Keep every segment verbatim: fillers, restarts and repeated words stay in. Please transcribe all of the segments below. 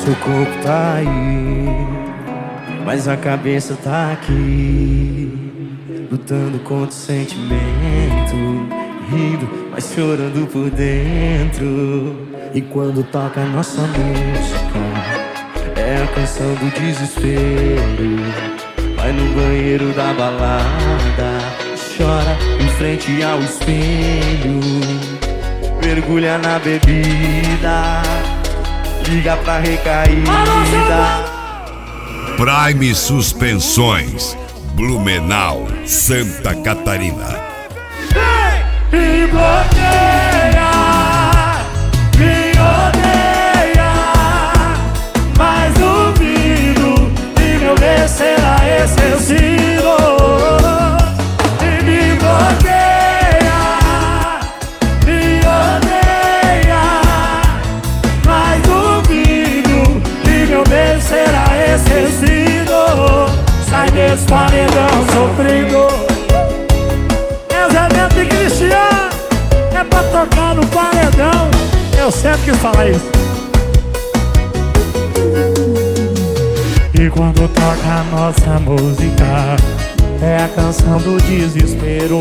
Seu corpo tá aí, mas a cabeça tá aqui, lutando contra o sentimento, rindo, mas chorando por dentro. E quando toca a nossa música, é a canção do desespero. Vai no banheiro da balada, chora em frente ao espelho, mergulha na bebida, liga pra recaída. Prime Suspensões, Blumenau, Santa Catarina. Me bloqueia, me odeia, mas duvido que meu bem será esquecido. E me bloqueia, me odeia, mas duvido que meu bem será esquecido. Sai desse paredão sofrido. Zé e Cristiano é pra tocar no paredão. Eu sempre quis falar isso. E quando toca a nossa música, é a canção do desespero.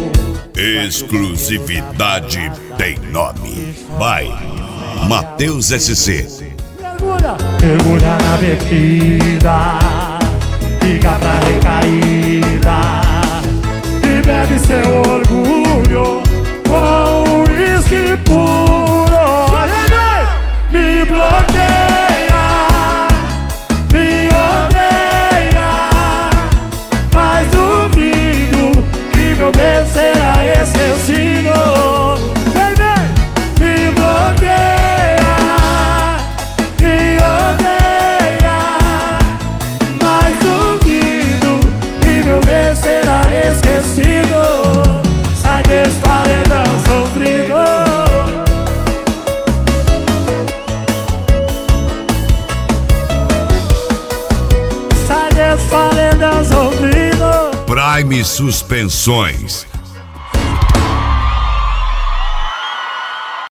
Exclusividade tem nome. Vai, Matheus S C. Mergulha, mergulha na bebida, fica pra recaída, bebe seu orgulho com uísque puro. Me bloqueia, me odeia, mas duvido que meu bem será esquecido. Vem, vem! Me bloqueia, me odeia, mas duvido que meu bem será esquecido. Sai desse paredão sofrido. Sai desse paredão sofrido. Prime Suspensões,